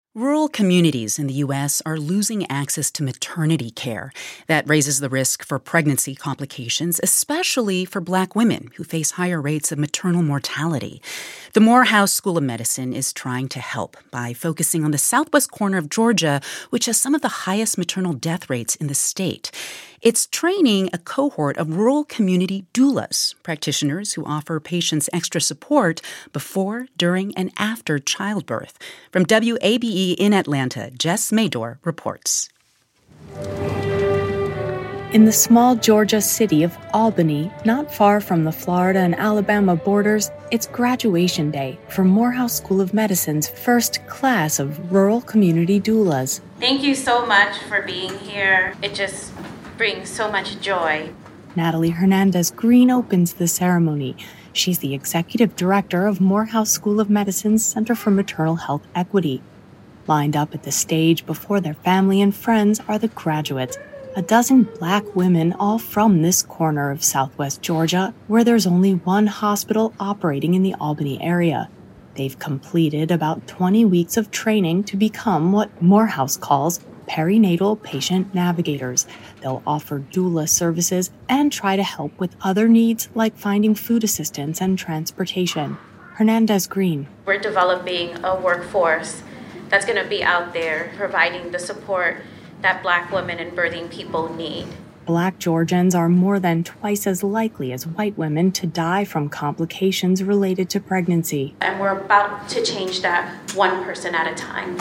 Rural communities in the U.S. are losing access to maternity care. That raises the risk for pregnancy complications, especially for Black women who face higher rates of maternal mortality. The Morehouse School of Medicine is trying to help by focusing on the southwest corner of Georgia, which has some of the highest maternal death rates in the state. It's training a cohort of rural community doulas, practitioners who offer patients extra support before, during, and after childbirth. From WABE in Atlanta, Jess Mador reports. In the small Georgia city of Albany, not far from the Florida and Alabama borders, it's graduation day for Morehouse School of Medicine's first class of rural community doulas. Thank you so much for being here. It just brings so much joy. Natalie Hernandez-Green opens the ceremony. She's the executive director of Morehouse School of Medicine's Center for Maternal Health Equity. Lined up at the stage before their family and friends are the graduates, a dozen Black women, all from this corner of southwest Georgia, where there's only one hospital operating in the Albany area. They've completed about 20 weeks of training to become what Morehouse calls perinatal patient navigators. They'll offer doula services and try to help with other needs like finding food assistance and transportation. Hernandez-Green. We're developing a workforce that's going to be out there providing the support that Black women and birthing people need. Black Georgians are more than twice as likely as white women to die from complications related to pregnancy. And we're about to change that one person at a time.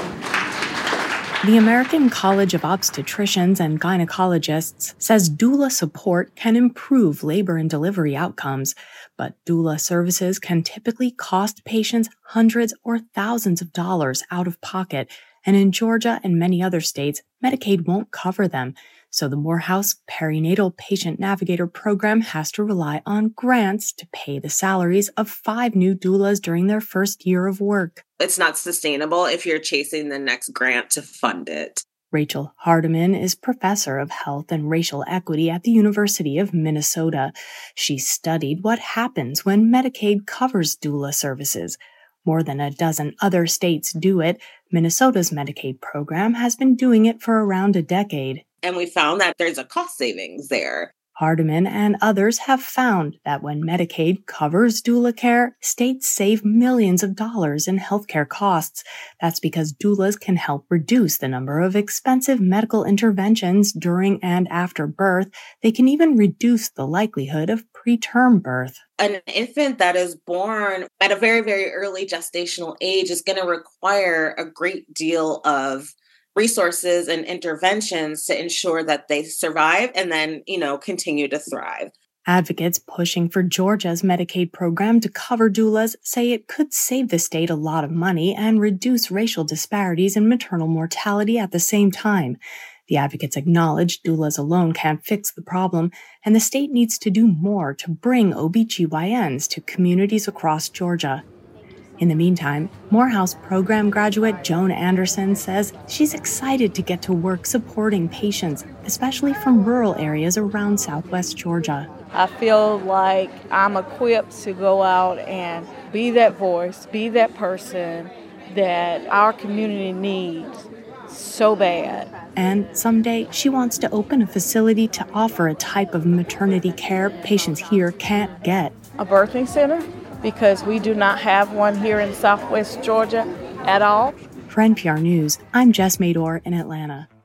The American College of Obstetricians and Gynecologists says doula support can improve labor and delivery outcomes, but doula services can typically cost patients hundreds or thousands of dollars out of pocket, and in Georgia and many other states, Medicaid won't cover them. So the Morehouse Perinatal Patient Navigator program has to rely on grants to pay the salaries of 5 new doulas during their first year of work. It's not sustainable if you're chasing the next grant to fund it. Rachel Hardiman is professor of health and racial equity at the University of Minnesota. She studied what happens when Medicaid covers doula services. More than a dozen other states do it. Minnesota's Medicaid program has been doing it for around a decade. And we found that there's a cost savings there. Hardiman and others have found that when Medicaid covers doula care, states save millions of dollars in healthcare costs. That's because doulas can help reduce the number of expensive medical interventions during and after birth. They can even reduce the likelihood of preterm birth. An infant that is born at a very, very early gestational age is going to require a great deal of resources and interventions to ensure that they survive and then, continue to thrive. Advocates pushing for Georgia's Medicaid program to cover doulas say it could save the state a lot of money and reduce racial disparities in maternal mortality at the same time. The advocates acknowledge doulas alone can't fix the problem, and the state needs to do more to bring OBGYNs to communities across Georgia. In the meantime, Morehouse program graduate Joan Anderson says she's excited to get to work supporting patients, especially from rural areas around southwest Georgia. I feel like I'm equipped to go out and be that voice, be that person that our community needs so bad. And someday she wants to open a facility to offer a type of maternity care patients here can't get. A birthing center? Because we do not have one here in southwest Georgia at all. For NPR News, I'm Jess Mador in Atlanta.